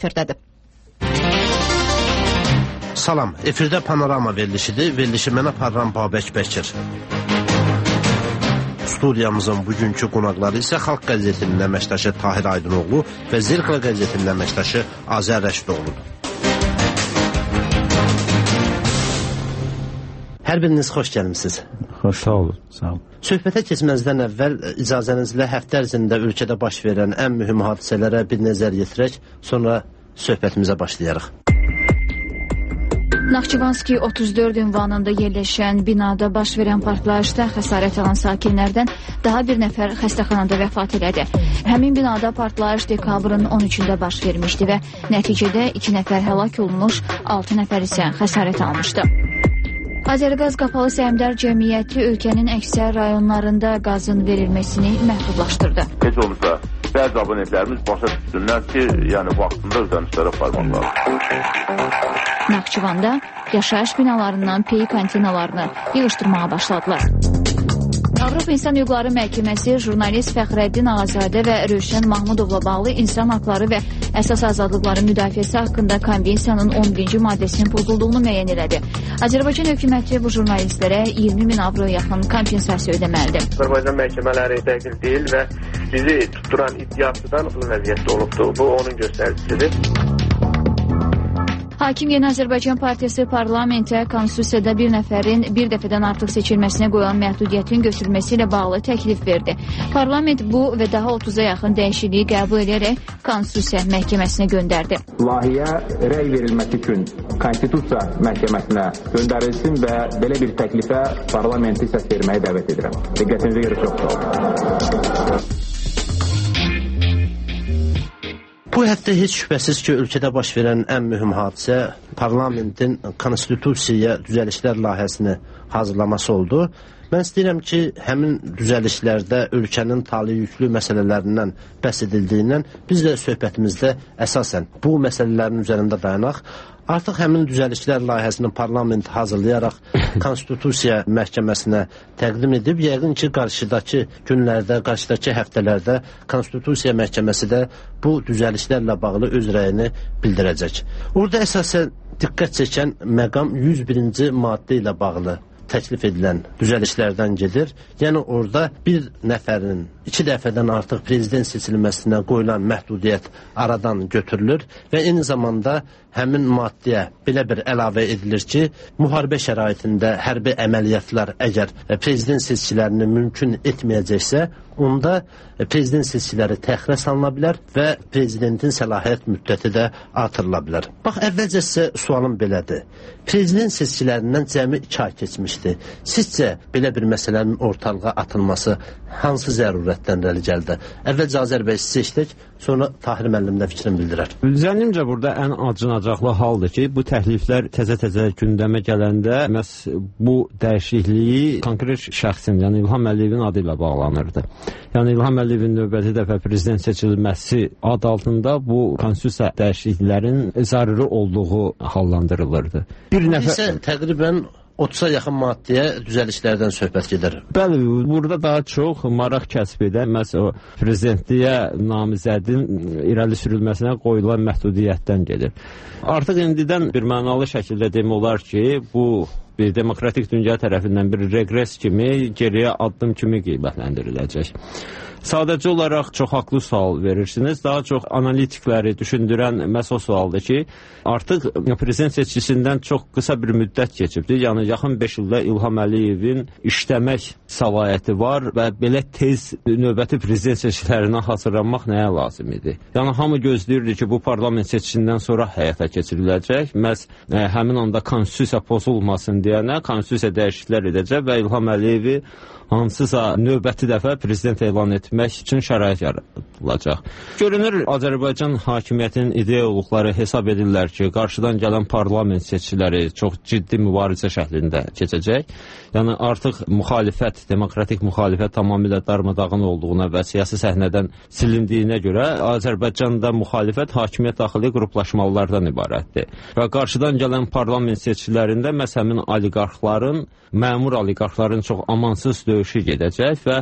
efirdədir. Salam, efirdə Panorama verilişidir. Verilişi mən aparıram Babək Bəkir. Studiyamızın bugünkü qonaqları isə Xalq qəzetinin əməkdaşı Tahir Aydınoğlu və Zirkla qəzetinin əməkdaşı Azər Rəşidoğludur. Hər biriniz xoş gəlmisiniz. Xoş, sağ olun. Sağ olun. Söhbətə keçməzdən əvvəl icazənizlə həftə ərzində ölkədə baş verən ən mühüm hadisələrə bir nəzər yetirək, sonra söhbətimizə başlayarıq. Naxçıvanski 34 ünvanında yerləşən binada baş verən partlayışda xəsarət alan sakinlərdən daha bir nəfər xəstəxanada vəfat elədi. Həmin binada partlayış dekabrın 13-də baş vermişdi və nəticədə 2 nəfər həlak olmuş, 6 nəfər isə xəsarət almışdı. Azərqaz Qapalı Səhmdar Cəmiyyəti ölkənin əksər rayonlarında qazın verilməsini məhdudlaşdırdı. Heç olursa, bəzi abunətlərimiz başa düşsünlər ki, yəni vaxtında ödənişlərə aparmalılar. Naxçıvanda yaşayış binalarından pey konteynerlarını yığışdırmağa başladılar. Avropa İnsan Hüquqları Məhkəməsi jurnalist Fəxrəddin Ağazadə və Rövşən Mahmudovla bağlı insan haqları və əsas azadlıqları müdafiəsi haqqında konvensiyanın 11-ci maddəsinin pozulduğunu müəyyən elədi. Azərbaycan hökuməti bu jurnalistlərə 20.000 avro yaxın kompensasiya ödəməlidir. Azərbaycan məhkəmələri dəqiq deyil və bizi tutduran iddiasıdan vəziyyətdə olubdur. Bu onun göstəricisidir. Hakim Yeni Azərbaycan Partiyası parlamentə konstitusiyada bir nəfərin bir dəfədən artıq seçilməsinə qoyan məhdudiyyətin götürülməsi ilə bağlı təklif verdi. Parlament bu və daha 30-a yaxın dəyişikliyi qəbul edərək Konstitusiya Məhkəməsinə göndərdi. Layihəyə rəy verilməsi üçün Konstitusiya Məhkəməsinə göndərilsin və belə bir təklifə parlamenti səs verməyə dəvət edirəm. Diqqətinizə görə çox sağ olun. Bu həftə heç şübhəsiz ki, ölkədə baş verən ən mühüm hadisə parlamentin konstitusiyaya düzəlişlər layihəsini hazırlaması oldu. Mən istəyirəm ki, həmin düzəlişlərdə ölkənin taliyüklü məsələlərindən bəhs edildiyindən biz də söhbətimizdə əsasən bu məsələlərin üzərində dayanaq. Artıq həmin düzəlişlər layihəsini parlament hazırlayaraq Konstitusiya Məhkəməsinə təqdim edib. Yəqin ki, qarşıdakı günlərdə, qarşıdakı həftələrdə Konstitusiya Məhkəməsi də bu düzəlişlərlə bağlı öz rəyini bildirəcək. Orada əsasən diqqət çəkən məqam 101-ci maddə ilə bağlı təklif edilən düzəlişlərdən gedir. Yəni orada bir nəfərin 2 dəfədən artıq prezident seçilməsinə qoyulan məhdudiyyət aradan götürülür və eyni zamanda həmin maddəyə belə bir əlavə edilir ki, müharibə şəraitində hərbi əməliyyatlar əgər prezident seçkilərini mümkün etməyəcəksə, onda prezident seçkiləri təxirə salına bilər və prezidentin səlahiyyət müddəti də artırıla bilər. Bax, əvvəlcə sizə sualım belədir. Prezident seçkilərindən cəmi 2 ay keçmişdi. Sizcə belə bir məsələnin ortalığa atılması hansı zərurətdən irəli gəldi? Əvvəlcə Azər bəy sizə işlək, sonra Tahir müəllim də fikrini bildirər. Zənnimcə burada ən acınacaqlı haldır ki, bu təkliflər təzə-təzə gündəmə gələndə məhz bu dəyişikliyi konkret şəxsin, yəni İlham Əliyevin adı ilə bağlanırdı. Yəni İlham Əliyevin növbəti dəfə prezident seçilməsi adı altında bu konstitusiya dəyişikliklərin zəruri olduğu hallandırılırdı. Bir nəfər təqribən 30-a yaxın maddəyə düzəlişlərdən söhbət gedir. Bəli, burada daha çox maraq kəsb edən məhz o prezidentliyə namizədin irəli sürülməsinə qoyulan məhdudiyyətdən gedir. Artıq indidən bir mənalı şəkildə demək olar ki, bu bir demokratik dünya tərəfindən bir reqres kimi, geriyə addım kimi qiymətləndiriləcək. Sadəcə olaraq çox haqlı sual verirsiniz. Daha çox analitikləri düşündürən məhz o sualdır ki, artıq prezident seçkisindən çox qısa bir müddət keçibdir. Yəni yaxın 5 ildə İlham Əliyevin işləmək səlahiyyəti var və belə tez növbəti prezident seçkilərinə hazırlanmaq nəyə lazım idi? Yəni hamı gözləyirdi ki, bu parlament seçkisindən sonra həyata keçiriləcək. Məhz həmin anda konstitusiya pozulmasın deyənə konstitusiya dəyişikliklər edəcək və İlham Əliyevi hansısa növbəti dəfə prezident elan etmək üçün şərait yaradılacaq. Görünür, Azərbaycan hakimiyyətinin ideologları hesab edirlər ki, qarşıdan gələn parlament seçkiləri çox ciddi mübarizə şəklində keçəcək. Yəni artıq müxalifət, demokratik müxalifət tamamilə darmadağın olduğuna və siyasi səhnədən silindiyinə görə Azərbaycanda müxalifət hakimiyyət daxili qruplaşmalardan ibarətdir. Və qarşıdan gələn parlament seçkilərində məhz həmin oliqarxların, məmur oliqarxların çox amansız döyüşü gedəcək və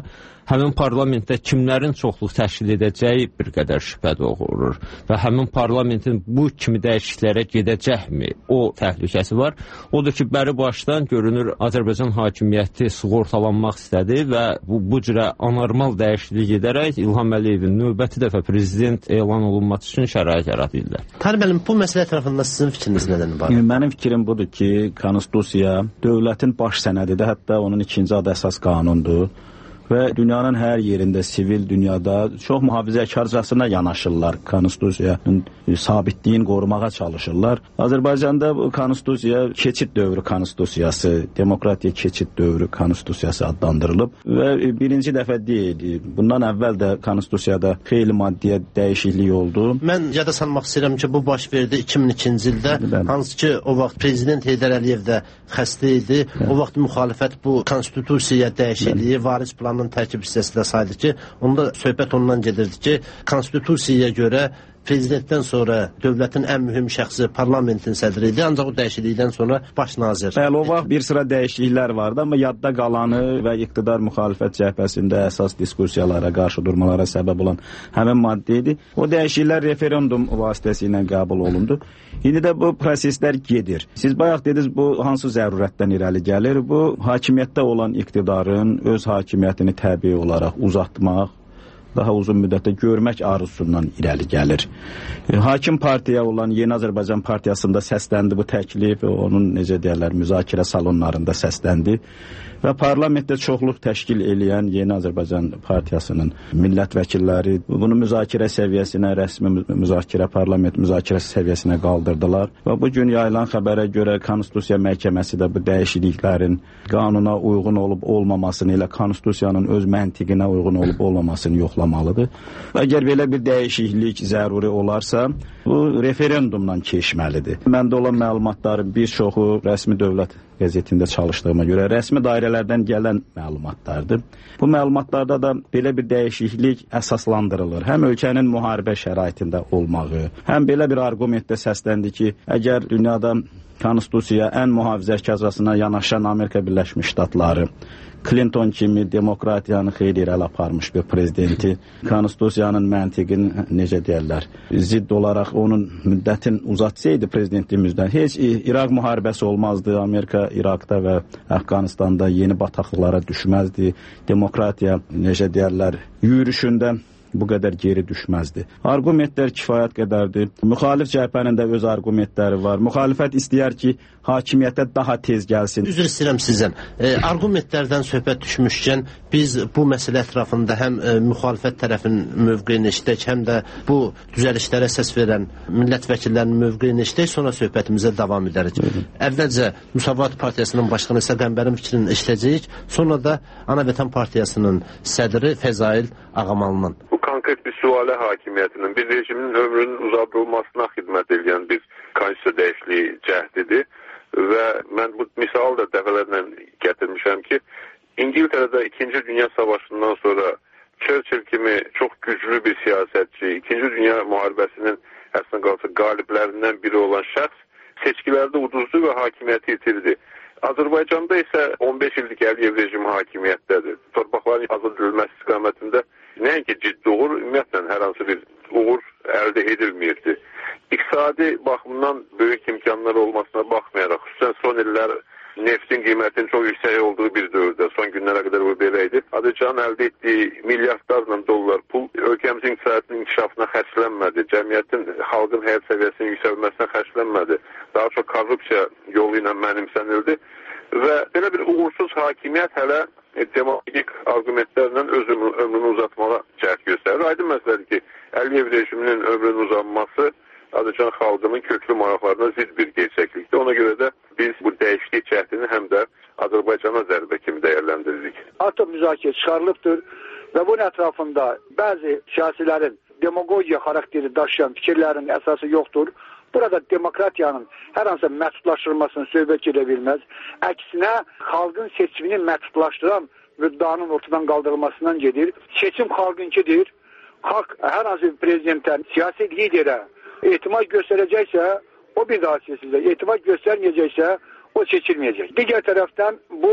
həmin parlamentdə kimlərin çoxluq təşkil edəcəyi bir qədər şübhə doğurur və həmin parlamentin bu kimi dəyişikliklərə gedəcəkmi? O təhlükəsi var. Odur ki, bəri başdan görünür Azərbaycan hakimiyyəti sığortalanmaq istədi və bu cürə anormal dəyişiklik edərək İlham Əliyevin növbəti dəfə prezident elan olunması üçün şərait yaradırlar. Tahir müəllim, bu məsələ ətrafında sizin fikriniz nədən ibarət? Mənim fikrim budur ki, konstitusiya dövlətin baş sənədidir, hətta onun ikinci adı əsas qanundur. Və dünyanın hər yerində, sivil dünyada çox mühafizəkarcasına yanaşırlar, konstitusiyanın sabitliyini qorumağa çalışırlar. Azərbaycanda bu konstitusiya keçid dövrü konstitusiyası, demokratiya keçid dövrü konstitusiyası adlandırılıb və birinci dəfə deyil, bundan əvvəl də konstitusiyada xeyli maddiyə dəyişiklik oldu. Mən yada salmaq istəyirəm ki, bu baş verdi 2002-ci ildə, hansı ki, o vaxt prezident Heydər Əliyev də xəstə idi. O vaxt müxalifət bu konstitusiya dəyişikliyi, varis planının tərkib hissəsi də sayılır ki, onda söhbət ondan gedirdi ki, konstitusiyaya görə prezidentdən sonra dövlətin ən mühüm şəxsi parlamentin sədri idi, ancaq o dəyişiklikdən sonra baş nazir. Bəli, o vaxt bir sıra dəyişikliklər vardı, amma yadda qalanı və iqtidar müxalifət cəhbəsində əsas diskussiyalara, qarşı durmalara səbəb olan həmin maddə idi. O dəyişikliklər referendum vasitəsilə qəbul olundu. İndi də bu proseslər gedir. Siz bayaq dediniz, bu hansı zərurətdən irəli gəlir? Bu, hakimiyyətdə olan iqtidarın öz hakimiyyətini təbii olaraq uzatmaq, daha uzun müddətdə görmək arzusundan irəli gəlir. Hakim partiya olan Yeni Azərbaycan Partiyasında səsləndi bu təklif, onun necə deyərlər, müzakirə salonlarında səsləndi və parlamentdə çoxluq təşkil eləyən Yeni Azərbaycan Partiyasının millət vəkilləri bunu müzakirə səviyyəsinə, rəsmi müzakirə, parlament müzakirəsi səviyyəsinə qaldırdılar və bu gün yayılan xəbərə görə Konstitusiya Məhkəməsi də bu dəyişikliklərin qanuna uyğun olub olmamasını ilə Konstitusiyanın öz məntiqinə uyğun olub olmamasını yoxlamalıdır. Əgər belə bir dəyişiklik zəruri olarsa, bu referendumdan keçməlidir. Məndə olan məlumatların bir çoxu rəsmi dövlət qəzetində çalışdığıma görə rəsmi dairələrdən gələn məlumatlardır. Bu məlumatlarda da belə bir dəyişiklik əsaslandırılır. Həm ölkənin müharibə şəraitində olmağı, həm belə bir argumentdə səsləndi ki, əgər dünyada konstitusiya ən mühafizəkarcasına yanaşan Amerika Birləşmiş Ştatları, Clinton kimi demokratiyanı xeyli irəli aparmış bir prezidenti, konstitusiyanın məntiqini necə deyərlər, zidd olaraq onun müddətin uzatsaydı prezidentimizdən, heç İraq müharibəsi olmazdı, Amerika İraqda və Əfqanistanda yeni bataqlıqlara düşməzdi, demokratiya necə deyərlər, yürüşündə bu qədər geri düşməzdi. Argumentlər kifayət qədərdir. Müxalif cəhbənin də öz argumentləri var. Müxalifət istəyər ki, hakimiyyətə daha tez gəlsin. Üzr istəyirəm sizdən. Argumentlərdən söhbət düşmüşkən biz bu məsələ ətrafında həm müxalifət tərəfinin mövqeyini eşitək, həm də bu düzəlişlərə səs verən millət vəkillərinin mövqeyini eşitək, sonra söhbətimizə davam edərik. Əvvəlcə Müsavat Partiyasının başqanı İsa Qəmbərin fikrini eşitəcəyik, sonra da Ana Vətən Partiyasının sədri Fəzail Ağamalının. Bu konkret bir sualə hakimiyyətinin, bir rejimin ömrünün uzadılmasına xidmət edən bir konstitusiya dəyişikliyi cəhdidir. Və mən bu misal da dəfələrlə gətirmişəm ki, İngiltərədə 2-ci Dünya Savaşından sonra Churchill kimi çox güclü bir siyasətçi, 2-ci Dünya müharibəsinin əslində qalsa qaliblərindən biri olan şəxs seçkilərdə uduzdu və hakimiyyəti itirdi. Azərbaycanda isə 15 illik Əliyev rejimi hakimiyyətdədir. Torpaqların azad edilməsi istiqamətində nəinki ciddi uğur, ümumiyyətlə hər hansı bir uğur əldə edilməyirdi. İqtisadi baxımdan böyük imkanlar olmasına baxmayaraq, xüsusən son illər neftin qiymətinin çox yüksək olduğu bir dövrdə, son günlərə qədər bu belə idi. Azərbaycanın əldə etdiyi milyardlarla dollar pul ölkəmizin iqtisadiyyatının inkişafına xərclənmədi, cəmiyyətin, xalqın həyat səviyyəsinin yüksəlməsinə xərclənmədi. Daha çox korrupsiya yolu ilə mənimsənildi və belə bir uğursuz hakimiyyət hələ demagogik argumentlərlə öz ömrünü uzatmağa cəhd göstərir. Aydın məsələdir ki, Əliyev rejiminin ömrünün uzanması Azərbaycan xalqının köklü maraqlarına zidd bir gerçəklikdir. Ona görə də biz bu dəyişiklik cəhdini həm də Azərbaycana zərbə kimi dəyərləndiririk. Artıq müzakirə çıxarılıbdır və bunun ətrafında bəzi siyasilərin demagogiya xarakteri daşıyan fikirlərin əsası yoxdur. Burada demokratiyanın hər hansı məhdudlaşdırılmasını söhbət edə bilməz. Əksinə, xalqın seçimini məhdudlaşdıran müddanın ortadan qaldırılmasından gedir. Seçim xalqınkidir. Xalq hər hansı bir prezidentdən, siyasi liderə etimad göstərəcəksə, o bir daha seçilir. Etimad göstərməyəcəksə, o seçilməyəcək. Digər tərəfdən bu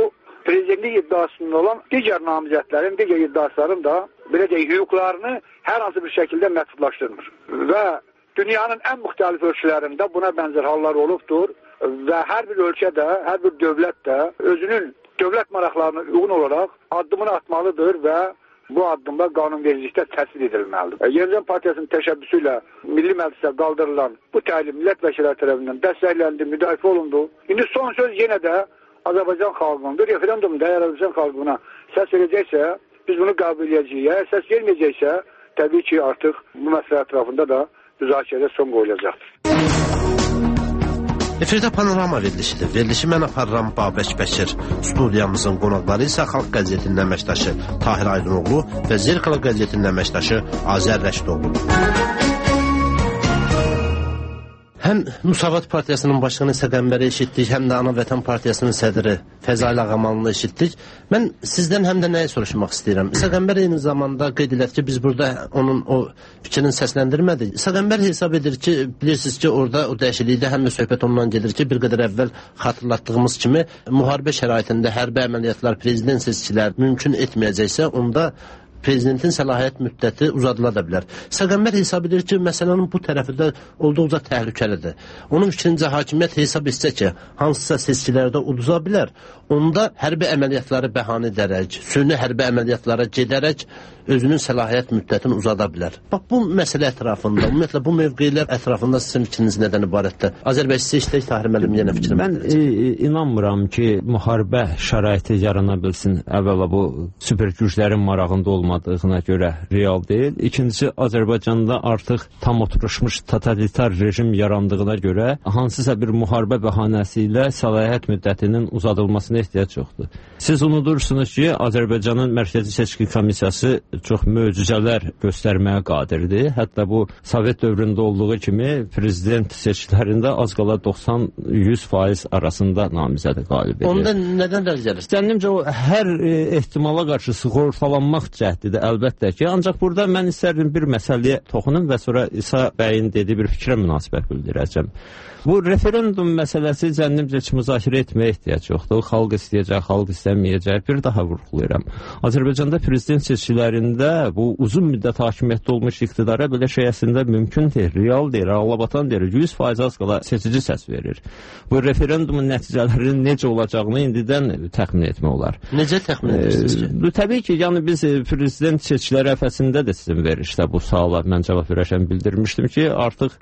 prezidentlik iddiasında olan digər namizədlərin, digər iddiasların da belə deyək, hüquqlarını hər hansı bir şəkildə məhdudlaşdırmır. Və dünyanın ən müxtəlif ölkələrində buna bənzər hallar olubdur və hər bir ölkə də, hər bir dövlət də özünün dövlət maraqlarına uyğun olaraq addımını atmalıdır və bu addımda qanunvericilikdə təsdiq edilməlidir. Yenidən Partiyasının təşəbbüsü ilə Milli Məclisdə qaldırılan bu təlim millət vəkilləri tərəfindən dəstəkləndi, müdafiə olundu. İndi son söz yenə də Azərbaycan xalqındır. Referendumda əgər Azərbaycan xalqına səs verəcəksə, biz bunu qəbul edəcəyik. Əgər səs verməyəcəksə, təbii ki, artıq bu məsələ ətrafında da müzakirədə son qoyulacaqdır. Efirdə panorama verilişidir. Verilişi mən aparıram Babək Bəkir. Studiyamızın qonaqları isə Xalq qəzetinin əməkdaşı Tahir Aydınoğlu və Zirkala qəzetinin əməkdaşı Azər Rəşdoğlu. Həm Müsavat Partiyasının başqanı Səqəmbəri eşitdik, həm də Ana Vətən Partiyasının sədri Fəzail Ağamanlı eşitdik. Mən sizdən həm də nəyi soruşmaq istəyirəm? Səqəmbər eyni zamanda qeyd edək ki, biz burada onun o fikrini səsləndirmədik. Səqəmbər hesab edir ki, bilirsiniz ki, orada o dəyişiklikdə həm də söhbət ondan gedir ki, bir qədər əvvəl xatırlatdığımız kimi müharibə şəraitində hərbi əməliyyatlar, prezident seçkiləri mümkün etməyəcəksə, onda prezidentin səlahiyyət müddəti uzadıla da bilər. Səqəmbər hesab edir ki, məsələnin bu tərəfi də olduqca təhlükəlidir. Onun fikrincə hakimiyyət hesab etsə ki, hansısa seçkilərdə uduza bilər, onda hərbi əməliyyatları bəhanə edərək, süni hərbi əməliyyatlara gedərək özünün səlahiyyət müddətini uzada bilər. Bax, bu məsələ ətrafında, ümumiyyətlə bu mövqeylər ətrafında sizin fikriniz nədən ibarətdir? Azərbaycan sizə işlək Tahir müəllim yenə fikrim. Mən inanmıram ki, müharibə şəraiti yarana bilsin. Əvvəla bu süper güclərin marağında olmadığına görə real deyil. İkincisi, Azərbaycanda artıq tam oturuşmuş totalitar rejim yarandığına görə hansısa bir müharibə bəhanəsi ilə səlahiyyət müddətinin uzadılmasına ehtiyac yoxdur. Siz unudursunuz ki, Azərbaycanın Mərkəzi Seçki Komissiyası çox möcüzələr göstərməyə qadirdir. Hətta bu Sovet dövründə olduğu kimi prezident seçkilərində az qala 90-100% arasında namizədi qalib edir. Onda nədən rəz gəlir? Zənnimcə o hər ehtimala qarşı sığortalanmaq cəhdidir əlbəttə ki. Ancaq burada mən istərdim bir məsələyə toxunum və sonra İsa bəyin dediyi bir fikrə münasibət bildirəcəm. Bu referendum məsələsi zənnimcə ki, müzakirə etməyə ehtiyac yoxdur. Xalq istəyəcək, xalq istəməyəcək. Bir daha vurğulayıram. Azərbaycanda prezident seçkilərində bu uzun müddət hakimiyyətdə olmuş iqtidara belə şey əslində mümkün deyil, real deyil, ağlabatan deyil. 100% az qala seçici səs verir. Bu referendumun nəticələrinin necə olacağını indidən təxmin etmək olar. Necə təxmin edirsiniz ki? Təbii ki, yəni biz prezident seçkiləri əfəsində də sizin verişdə bu suala mən cavab verərkən bildirmişdim ki, artıq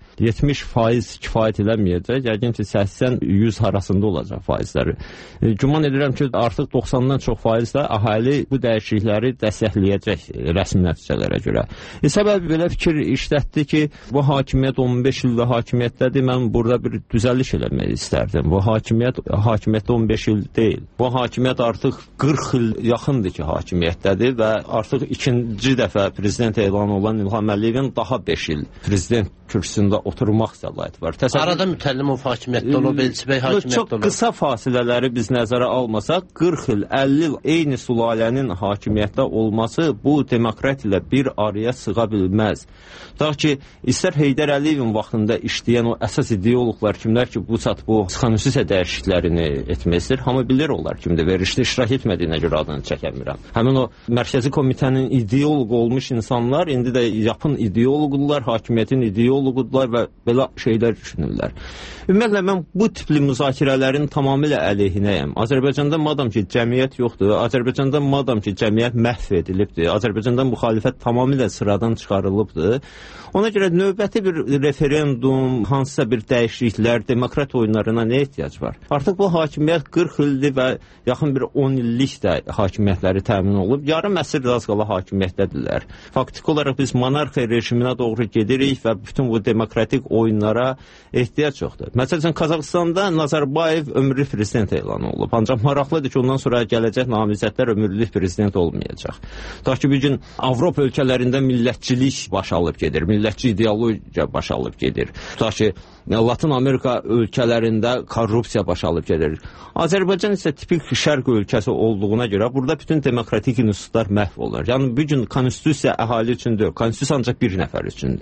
70% kifayət eləmir. Yəqin ki, 80-100 arasında olacaq faizləri. Güman edirəm ki, artıq 90-dan çox faizlə əhali bu dəyişiklikləri dəstəkləyəcək rəsmi nəticələrə görə. Səbəb belə fikir işlətdi ki, bu hakimiyyət 15 ildə hakimiyyətdədir, mən burada bir düzəliş eləmək istərdim. Bu hakimiyyətdə 15 il deyil. Bu hakimiyyət artıq 40 il yaxındır ki, hakimiyyətdədir və artıq ikinci dəfə prezident elan olan İlham Əliyevin daha 5 il prezident kürsüsündə oturmaq səlahiyyəti var. Arada Mütəllimov hakimiyyətdə olub, Elçibəy hakimiyyətdə olub. Çox qısa fasilələri biz nəzərə almasaq, 40 il, 50 il eyni sülalənin hakimiyyətdə olması bu demokrat ilə bir araya sığa bilməz. Da ki, istər Heydər Əliyevin vaxtında işləyən o əsas ideoloqlar kimlər ki, bu saat bu konstitusiya dəyişikliklərini etmək istəyir, hamı bilir onlar kimdir, verişdə iştirak etmədiyinə görə adını çəkəmirəm. Həmin o Mərkəzi Komitənin ideoloqu olmuş insanlar, indi də yapın ideoloqudurlar, hakimiyyətin ideoloqudurlar və belə şeylər düşünürlər. Ümumiyyətlə, mən bu tipli müzakirələrin tamamilə əleyhinəyəm. Azərbaycanda madam ki, cəmiyyət yoxdur, Azərbaycanda madam ki, cəmiyyət məhv edilibdir, Azərbaycanda müxalifət tamamilə sıradan çıxarılıbdır. Ona görə növbəti bir referendum, hansısa bir dəyişikliklər, demokrat oyunlarına nə ehtiyac var? Artıq bu hakimiyyət 40 ildir və yaxın bir 10 illik də hakimiyyətləri təmin olub. Yarım əsr az qala hakimiyyətdədirlər. Faktiki olaraq biz monarxiya rejiminə doğru gedirik və bütün bu demokratik oyunlara ehtiyac yoxdur. Məsələn, Qazaxıstanda Nazarbayev ömürlük prezident elan olub. Ancaq maraqlıdır ki, ondan sonra gələcək namizədlər ömürlük prezident olmayacaq. Ta ki, bir gün Avropa ölkələrində millətçilik baş alıb gedir, millətçi ideologiya baş alıb gedir. Ta ki, Latin Amerika ölkələrində korrupsiya baş alıb gedir. Azərbaycan isə tipik şərq ölkəsi olduğuna görə burada bütün demokratik institutlar məhv olur. Yəni, bir gün konstitusiya əhali üçündür, konstitusiya ancaq bir nəfər üçündür.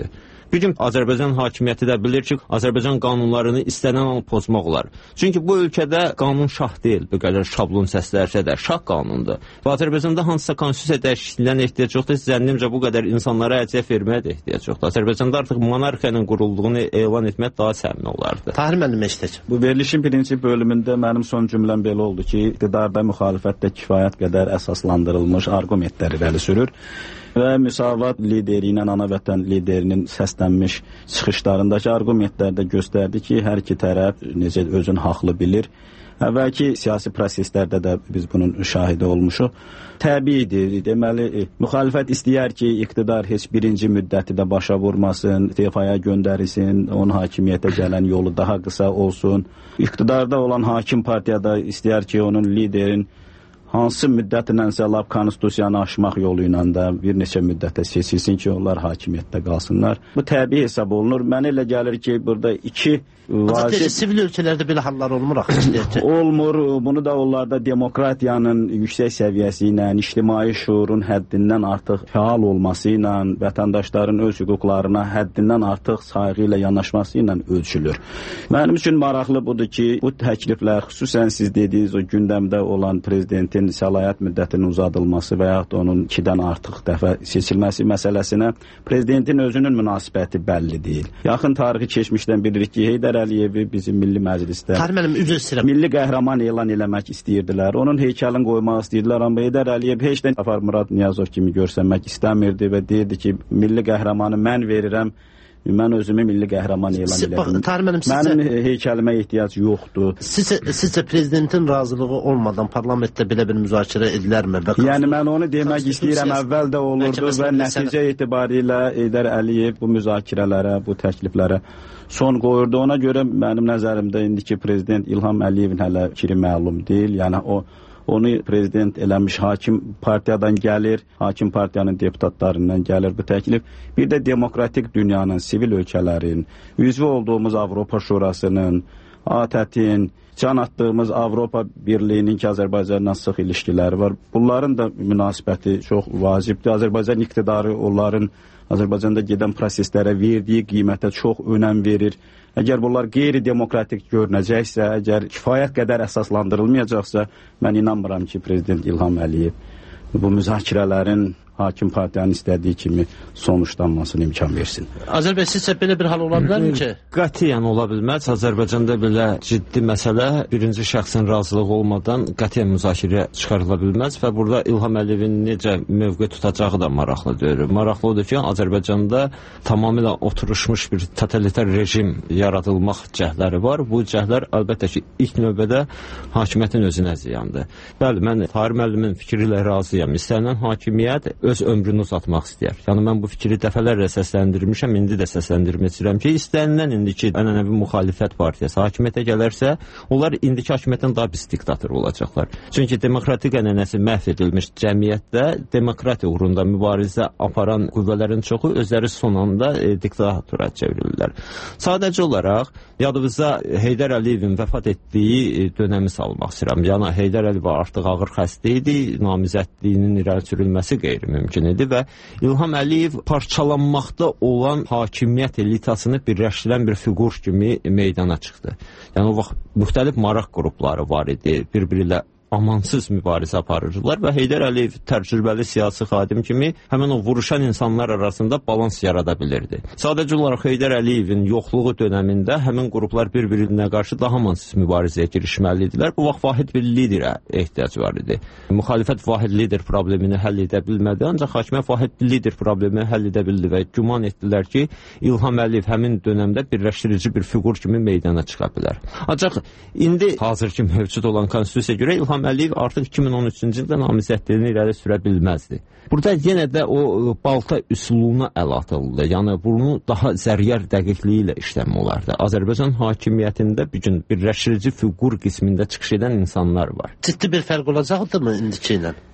Bir gün Azərbaycan hakimiyyəti də bilir ki, Azərbaycan qanunlarını istənilən an pozmaq olar. Çünki bu ölkədə qanun şah deyil, bu qədər şablon səslənsə də şah qanundur. Və Azərbaycanda hansısa konstitusiya dəyişikliklərinə ehtiyac yoxdur. Zənnimcə bu qədər insanlara əziyyət verməyə də ehtiyac yoxdur. Azərbaycanda artıq monarxiyanın qurulduğunu elan etmək daha səmimi olardı. Tahir müəllim eşitək. Bu verilişin birinci bölümündə mənim son cümləm belə oldu ki, iqtidarda müxalifətdə kifayət qədər əsaslandırılmış argumentlər irəli sürür və Müsavat lideri ilə ana vətən liderinin səslənmiş çıxışlarındakı argumentlər də göstərdi ki, hər iki tərəf necə özünü haqlı bilir. Əvvəlki siyasi proseslərdə də biz bunun şahidi olmuşuq. Təbiidir, deməli, müxalifət istəyər ki, iqtidar heç birinci müddəti də başa vurmasın, istefaya göndərilsin, onun hakimiyyətə gələn yolu daha qısa olsun. İqtidarda olan hakim partiyada istəyər ki, onun liderin hansı müddətinənsə lap konstitusiyanı aşmaq yolu ilə də bir neçə müddətə seçilsin ki, onlar hakimiyyətdə qalsınlar. Bu təbii hesab olunur. Mənə elə gəlir ki, burada iki vacib... Sivil ölkələrdə belə hallar olmur axı. Olmur. Bunu da onlarda demokratiyanın yüksək səviyyəsi ilə, ictimai şuurun həddindən artıq fəal olması ilə, vətəndaşların öz hüquqlarına həddindən artıq sayğı ilə yanaşması ilə ölçülür. Mənim üçün maraqlı budur ki, bu təkliflər, xüsusən siz dediyiniz o gündəmdə olan prezidentin səlahiyyət müddətinin uzadılması və yaxud onun 2-dən artıq dəfə seçilməsi məsələsinə prezidentin özünün münasibəti bəlli deyil. Yaxın tarixi keçmişdən bilirik ki, Heydər Əliyevi bizim Milli Məclisdə milli qəhrəman elan eləmək istəyirdilər. Onun heykəlini qoymaq istəyirdilər, amma Heydər Əliyev heç də Səfər Murad Niyazov kimi görsənmək istəmirdi və deyirdi ki, milli qəhrəmanı mən verirəm, mən özümü milli qəhrəman elan elədim. Mənim heykəlimə ehtiyac yoxdur. Sizcə prezidentin razılığı olmadan parlamentdə belə bir müzakirə edilərmi? Yəni mən onu demək istəyirəm, əvvəl də olurdu və nəticə etibarilə Heydər Əliyev bu müzakirələrə, bu təkliflərə son qoyurdu. Ona görə mənim nəzərimdə indiki prezident İlham Əliyevin hələ fikri məlum deyil. Yəni onu prezident eləmiş hakim partiyadan gəlir, hakim partiyanın deputatlarından gəlir bu təklif. Bir də demokratik dünyanın, sivil ölkələrin, üzvü olduğumuz Avropa Şurasının, ATƏT-in, can attığımız Avropa Birliyinin ki, Azərbaycanla sıx ilişkiləri var. Bunların da münasibəti çox vacibdir. Azərbaycan iqtidarı onların Azərbaycanda gedən proseslərə verdiyi qiymətə çox önəm verir. Əgər bunlar qeyri-demokratik görünəcəksə, əgər kifayət qədər əsaslandırılmayacaqsa, mən inanmıram ki, prezident İlham Əliyev bu müzakirələrin hakim partiyanın istədiyi kimi sonuçlanmasına imkan versin. Azərbaycan sizcə belə bir hal ola bilərmi ki? Qətiyyən ola bilməz. Azərbaycanda belə ciddi məsələ birinci şəxsin razılığı olmadan qətiyyən müzakirəyə çıxarıla bilməz və burada İlham Əliyevin necə mövqe tutacağı da maraqlıdır. Maraqlı odur ki, Azərbaycanda tamamilə oturuşmuş bir totalitar rejim yaradılmaq cəhdləri var. Bu cəhdlər əlbəttə ki, ilk növbədə hakimiyyətin özünə ziyandır. Bəli, mən Tahir müəllimin fikri ilə razıyam. İstənilən hakimiyyət öz ömrünü uzatmaq istəyər. Yəni mən bu fikri dəfələrlə səsləndirmişəm, indi də səsləndirmək istəyirəm ki, istənilən indiki ənənəvi müxalifət partiyası hakimiyyətə gələrsə, onlar indiki hakimiyyətdən daha pis diktator olacaqlar. Çünki demokratik ənənəsi məhv edilmiş cəmiyyətdə demokratiya uğrunda mübarizə aparan qüvvələrin çoxu özləri son anda diktatora çevrilirlər. Sadəcə olaraq yadınıza Heydər Əliyevin vəfat etdiyi dönəmi salmaq istəyirəm. Yəni Heydər Əliyev artıq ağır xəstə idi, namizədliyinin irəli sürülməsi qeyri-mümkün idi və İlham Əliyev parçalanmaqda olan hakimiyyət elitasını birləşdirən bir fiqur kimi meydana çıxdı. Yəni o vaxt müxtəlif maraq qrupları var idi, bir-biri ilə amansız mübarizə aparırdılar və Heydər Əliyev təcrübəli siyasi xadim kimi həmin o vuruşan insanlar arasında balans yarada bilirdi. Sadəcə olaraq Heydər Əliyevin yoxluğu dönəmində həmin qruplar bir-birinə qarşı daha amansız mübarizəyə girişməli idilər. Bu vaxt vahid bir liderə ehtiyac var idi. Müxalifət vahid lider problemini həll edə bilmədi, ancaq hakimiyyət vahid lider problemini həll edə bildi və güman etdilər ki, İlham Əliyev həmin dönəmdə birləşdirici bir fiqur kimi meydana çıxa bilər. Ancaq indi hazırki mövcud olan konstitusiyaya görə İlham Əliyev artıq 2013-cü ildə namizədliyini irəli sürə bilməzdi. Burada yenə də o balta üsuluna əl atıldı. Yəni bunu daha zərər dəqiqliyi ilə işləmək olardı. Azərbaycan hakimiyyətində bir gün birləşdirici fiqur qismində çıxış edən insanlar var. Ciddi bir fərq olacaqdırmı indiki ilə?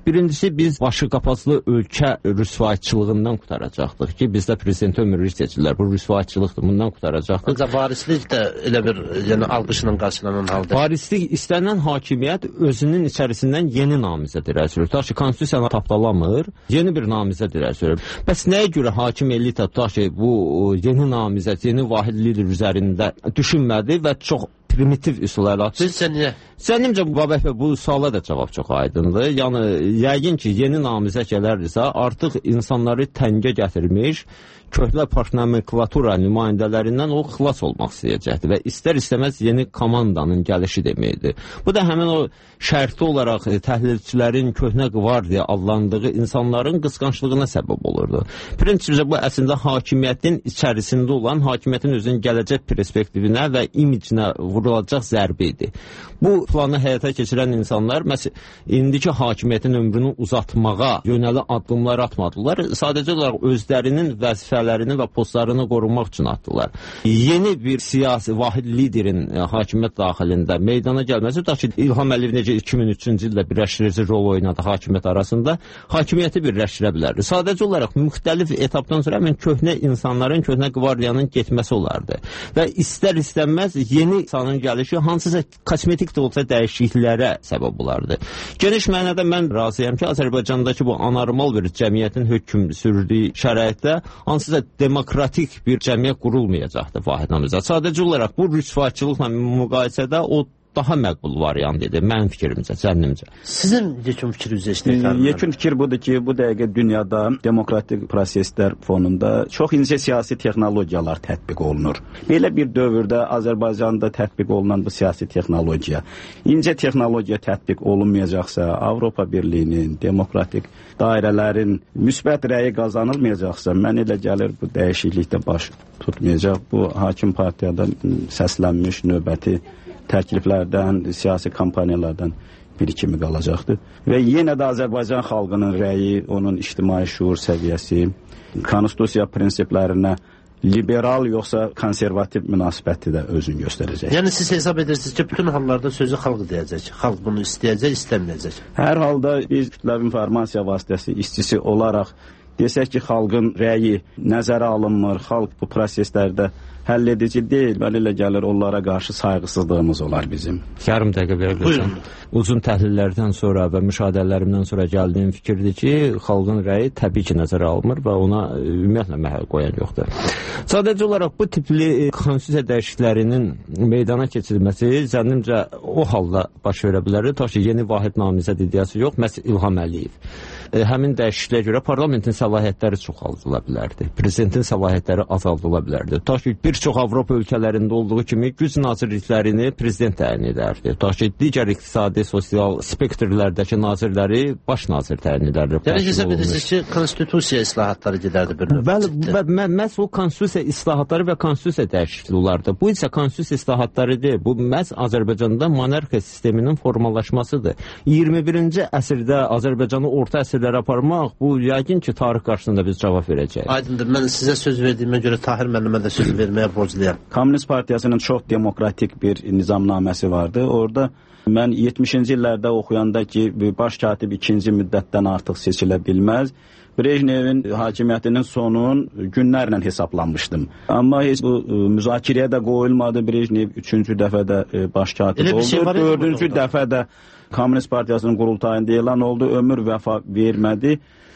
Birincisi, biz başı qapazlı ölkə rüsvayçılığından qutaracaqdıq ki, bizdə prezident ömürlük seçirlər. Bu rüsvayçılıqdır, bundan qutaracaqdıq. Ancaq varislik də elə bir alqışla qarşılanan halda. Varislik istənilən hakimiyyət özünün içərisindən yeni namizəd irəli sürür. Tutaq ki, konstitusiyanı tapdalamır, yeni bir namizəd irəli sürür. Bəs nəyə görə hakim elita tutaq ki, bu yeni namizəd, yeni vahid lider üzərində düşünmədi və çox primitiv üsullarla atır? Sizcə niyə? Zənnimcə Babək bəy, bu suala da cavab çox aydındır. Yəni, yəqin ki, yeni namizə gələrdirsə, artıq insanları təngə gətirmiş, köhnə nomenklatura nümayəndələrindən o xilas olmaq istəyəcəkdir və istər-istəməz yeni komandanın gəlişi deməkdir. Bu da həmin o şərti olaraq təhlilçilərin köhnə qvardiya adlandığı insanların qısqanclığına səbəb olurdu. Prinsipcə bu əslində hakimiyyətin içərisində olan, hakimiyyətin özünün gələcək perspektivinə və imicinə vurulacaq zərbə idi. Bu planı həyata keçirən insanlar indiki hakimiyyətin ömrünü uzatmağa yönəli addımlar atmadılar. Sadəcə olaraq özlərinin vəzifələrini və postlarını qorunmaq üçün atdılar. Yeni bir siyasi vahid liderin hakimiyyət daxilində meydana gəlməsi, tutaq ki, İlham Əliyev necə 2003-cü ildə birləşdirici rol oynadı hakimiyyət arasında, hakimiyyəti birləşdirə bilərdi. Sadəcə olaraq müxtəlif etapdan sonra həmin köhnə insanların, köhnə qvardiyanın getməsi olardı. Və istər-istənməz yeni insanın gəlişi hansısa kosmetik də olsa dəyişikliklərə səbəb olardı. Geniş mənada mən razıyam ki, Azərbaycandakı bu anormal bir cəmiyyətin hökm sürdüyü şəraitdə hansısa demokratik bir cəmiyyət qurulmayacaqdır vahid namizəd. Sadəcə olaraq bu rüsvayçılıqla müqayisədə o daha məqbul variant idi, mənim fikrimcə, zənnimcə. Sizin yekun fikriniz eşitdik. Yekun fikir budur ki, bu dəqiqə dünyada demokratik proseslər fonunda çox incə siyasi texnologiyalar tətbiq olunur. Belə bir dövrdə Azərbaycanda tətbiq olunan bu siyasi texnologiya, incə texnologiya tətbiq olunmayacaqsa, Avropa Birliyinin, demokratik dairələrin müsbət rəyi qazanılmayacaqsa, mən elə gəlir bu dəyişiklikdə baş tutmayacaq. Bu hakim partiyadan səslənmiş növbəti təkliflərdən, siyasi kampaniyalardan biri kimi qalacaqdır. Və yenə də Azərbaycan xalqının rəyi, onun ictimai şuur səviyyəsi, konstitusiya prinsiplərinə liberal yoxsa konservativ münasibəti də özünü göstərəcək. Yəni siz hesab edirsiniz ki, bütün hallarda sözü xalq deyəcək. Xalq bunu istəyəcək, istəməyəcək. Hər halda biz kütləvi informasiya vasitəsi işçisi olaraq desək ki, xalqın rəyi nəzərə alınmır, xalq bu proseslərdə həll edici deyil, bəli elə gəlir onlara qarşı sayğısızlığımız olar bizim. Yarım dəqiqə veriləcəm. Uzun təhlillərdən sonra və müşahidələrimdən sonra gəldiyim fikirdir ki, xalqın rəyi təbii ki, nəzərə alınmır və ona ümumiyyətlə məhəl qoyan yoxdur. Sadəcə olaraq bu tipli konstitusiya dəyişikliklərinin meydana keçirilməsi zənnimcə o halda baş verə bilər. Tutaq ki, yeni vahid namizəd iddiası yox, məhz İlham Əliyev. Həmin dəyişikliyə görə parlamentin səlahiyyətləri çoxaldıla bilərdi. Prezidentin səlahiyyətləri azaldıla bilərdi. Tutaq ki, bir çox Avropa ölkələrində olduğu kimi güc nazirliklərini prezident təyin edərdi. Tutaq ki, digər iqtisadi, sosial spektrlərdəki nazirləri baş nazir təyin edərdi. Yəni hesab edirsiniz ki, konstitusiya islahatları gedərdi bir növ. Bəli, məhz o konstitusiya islahatları və konstitusiya dəyişikliyi olardı. Bu isə konstitusiya islahatları deyil. Bu məhz Azərbaycanda monarxiya sisteminin formalaşmasıdır. 21-ci əsrdə Azərbaycanı orta əsrlərə aparmaq, bu yəqin ki, tarix qarşısında biz cavab verəcəyik. Aydındır. Mən sizə söz verdiyimə görə Tahir müəllimə də söz verməyə borcluyam. Kommunist Partiyasının çox demokratik bir nizamnaməsi vardı. Orada mən 70-ci illərdə oxuyanda ki, baş katib ikinci müddətdən artıq seçilə bilməz. Brejnevin hakimiyyətinin sonun günlərlə hesablanmışdım. Amma heç bu müzakirəyə də qoyulmadı. Brejnev 3-cü dəfədə baş katib oldu. 4-cü dəfədə Kommunist Partiyasının qurultayında elan oldu. Ömür vəfa vermədi.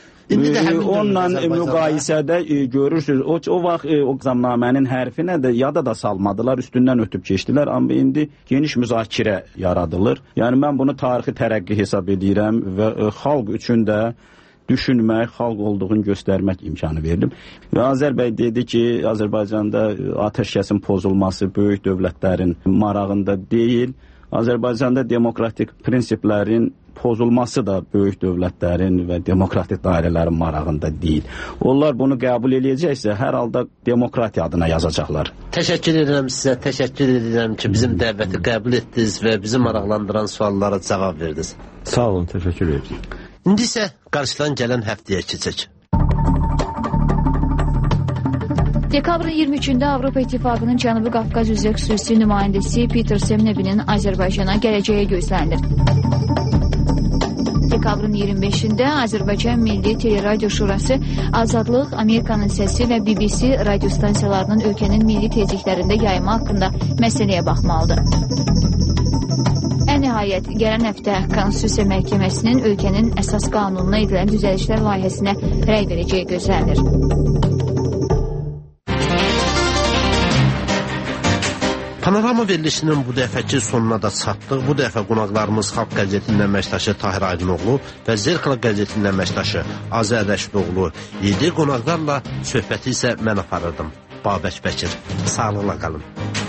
Onunla müqayisədə görürsünüz, o vaxt o nizamnamənin hərfinə də yada da salmadılar, üstündən ötüb keçdilər, amma indi geniş müzakirə yaradılır. Yəni mən bunu tarixi tərəqqi hesab edirəm və xalq üçün də düşünmək, xalq olduğunu göstərmək imkanı verilib. Və Azər bəy dedi ki, Azərbaycanda atəşkəsin pozulması böyük dövlətlərin marağında deyil. Azərbaycanda demokratik prinsiplərin pozulması da böyük dövlətlərin və demokratik dairələrin marağında deyil. Onlar bunu qəbul edəcəksə, hər halda demokratiya adına yazacaqlar. Təşəkkür edirəm sizə, təşəkkür edirəm ki, bizim dəvəti qəbul etdiniz və bizi maraqlandıran suallara cavab verdiniz. Sağ olun, təşəkkür edirəm. İndi isə qarşıdan gələn həftəyə keçək. Dekabrın 23-də Avropa İttifaqının Cənubi Qafqaz üzrə xüsusi nümayəndəsi Peter Semnevinin Azərbaycana gələcəyi gözlənilir. Dekabrın 25-də Azərbaycan Milli Teleradio Şurası Azadlıq, Amerikanın Səsi və BBC radio stansiyalarının ölkənin milli tezliklərində yayımı haqqında məsələyə baxmalıdır. Nəhayət, gələn həftə Konstitusiya Məhkəməsinin ölkənin əsas qanununa edilən düzəlişlər layihəsinə rəy verəcəyi gözlənilir. Panorama verilişinin bu dəfəki sonuna da çatdıq. Bu dəfə qonaqlarımız Xalq qəzetinin əməkdaşı Tahir Aydınoğlu və Zerkala qəzetinin əməkdaşı Azər Rəşidoğlu idi. Qonaqlarla söhbəti isə mən aparırdım. Babək Bəkir. Sağlıqla qalın.